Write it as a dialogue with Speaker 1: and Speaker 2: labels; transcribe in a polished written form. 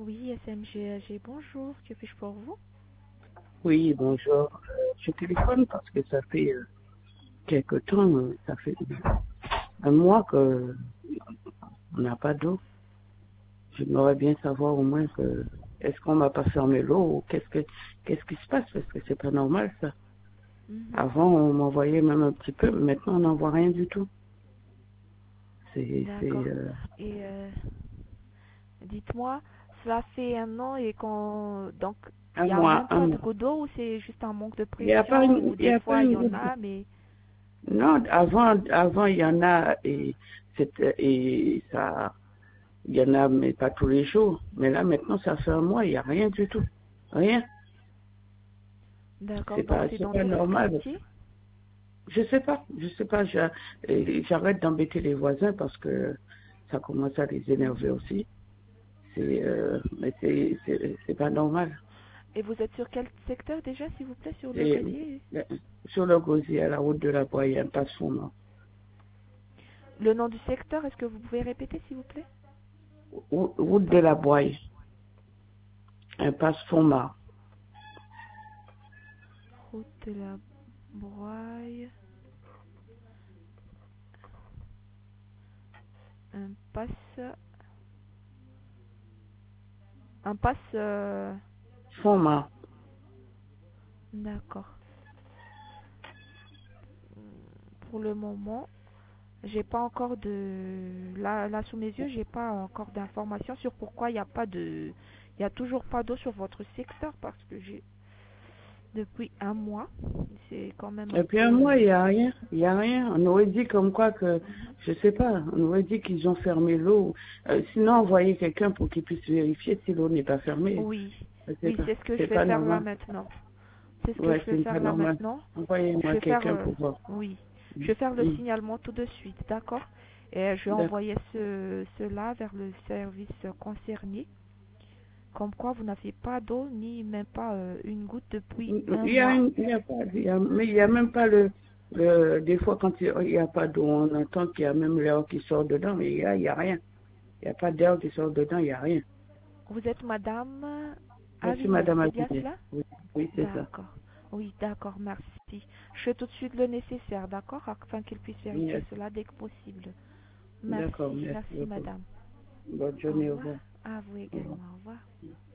Speaker 1: Oui, SMGAG, bonjour, que puis-je pour vous?
Speaker 2: Oui, bonjour. Je téléphone parce que ça fait quelque temps, ça fait un mois que on n'a pas d'eau. J'aimerais bien savoir au moins que est-ce qu'on va pas fermer l'eau ou qu'est-ce qui se passe parce que c'est pas normal ça.
Speaker 1: Mhm.
Speaker 2: Avant on m'envoyait même un petit peu, mais maintenant on n'en voit rien du tout. C'est
Speaker 1: D'accord. Et dites-moi, cela fait un an et qu'on... Donc, il
Speaker 2: un
Speaker 1: n'y a
Speaker 2: mois,
Speaker 1: même
Speaker 2: un
Speaker 1: pas de
Speaker 2: mois.
Speaker 1: goutte d'eau ou c'est juste un manque de
Speaker 2: Il n'y a pas
Speaker 1: pression ou
Speaker 2: il y
Speaker 1: des
Speaker 2: a pas
Speaker 1: fois il y
Speaker 2: une
Speaker 1: en
Speaker 2: goutte d'eau.
Speaker 1: a, mais...
Speaker 2: Non, avant il y en a et ça. Il y en a, mais pas tous les jours. Mais là, maintenant, ça fait un mois, il n'y a rien du tout. Rien.
Speaker 1: D'accord, donc c'est
Speaker 2: C'est
Speaker 1: dans
Speaker 2: pas
Speaker 1: quel
Speaker 2: normal.
Speaker 1: quartier?
Speaker 2: Je sais pas, j'arrête d'embêter les voisins parce que ça commence à les énerver
Speaker 1: Mhm.
Speaker 2: aussi. Mais c'est pas normal.
Speaker 1: Et vous êtes sur quel secteur déjà, s'il vous plaît, sur le
Speaker 2: Et,
Speaker 1: gosier?
Speaker 2: sur le gosier, à la route de la Boye, un passe fondant.
Speaker 1: Le nom du secteur, est-ce que vous pouvez répéter, s'il vous plaît?
Speaker 2: Route de la Boye, un passe fondant.
Speaker 1: Route de la Broye, un passe... Un passe...
Speaker 2: Fondant.
Speaker 1: D'accord. Pour le moment, j'ai pas encore de là sous mes yeux, j'ai pas encore d'informations sur pourquoi il y a toujours pas d'eau sur votre secteur parce que j'ai depuis un mois, c'est quand même
Speaker 2: Et
Speaker 1: un
Speaker 2: puis
Speaker 1: peu
Speaker 2: un mois, il n'y a rien. Il n'y a rien. On aurait dit comme quoi que,
Speaker 1: Mhm.
Speaker 2: je sais pas, on aurait dit qu'ils ont fermé l'eau. Sinon, envoyer quelqu'un pour qu'il puisse vérifier si l'eau n'est pas fermée.
Speaker 1: Oui,
Speaker 2: C'est
Speaker 1: oui,
Speaker 2: pas,
Speaker 1: c'est ce que je
Speaker 2: c'est
Speaker 1: vais
Speaker 2: pas
Speaker 1: faire là
Speaker 2: normal.
Speaker 1: maintenant. C'est ce que je
Speaker 2: Ouais,
Speaker 1: vais
Speaker 2: c'est pas
Speaker 1: faire là
Speaker 2: normal.
Speaker 1: maintenant. Je
Speaker 2: Envoyez-moi
Speaker 1: vais faire
Speaker 2: quelqu'un pour voir.
Speaker 1: oui, je
Speaker 2: Mm,
Speaker 1: vais faire le
Speaker 2: mm.
Speaker 1: signalement tout de suite, d'accord? Et je vais
Speaker 2: D'accord.
Speaker 1: envoyer cela vers le service concerné. Comme quoi vous n'avez pas d'eau ni même pas une goutte depuis un mois.
Speaker 2: Il y a pas, mais il y a même pas des fois quand il y a pas d'eau, on entend qu'il y a même l'air qui sort dedans, mais il y a rien. Il n'y a pas d'air qui sort dedans, il n'y a rien.
Speaker 1: Vous êtes madame
Speaker 2: Merci,
Speaker 1: Aviné,
Speaker 2: madame
Speaker 1: c'est bien
Speaker 2: Aguillet.
Speaker 1: cela?
Speaker 2: Oui, oui, c'est ça.
Speaker 1: D'accord. Oui, d'accord, merci. Je fais tout de suite le nécessaire, d'accord, afin qu'il puisse vérifier
Speaker 2: Merci.
Speaker 1: cela dès que possible.
Speaker 2: D'accord,
Speaker 1: Merci,
Speaker 2: merci
Speaker 1: merci
Speaker 2: beaucoup.
Speaker 1: madame.
Speaker 2: Bonne
Speaker 1: Au
Speaker 2: journée, au
Speaker 1: revoir.
Speaker 2: revoir.
Speaker 1: À vous
Speaker 2: Au revoir.
Speaker 1: également, au revoir.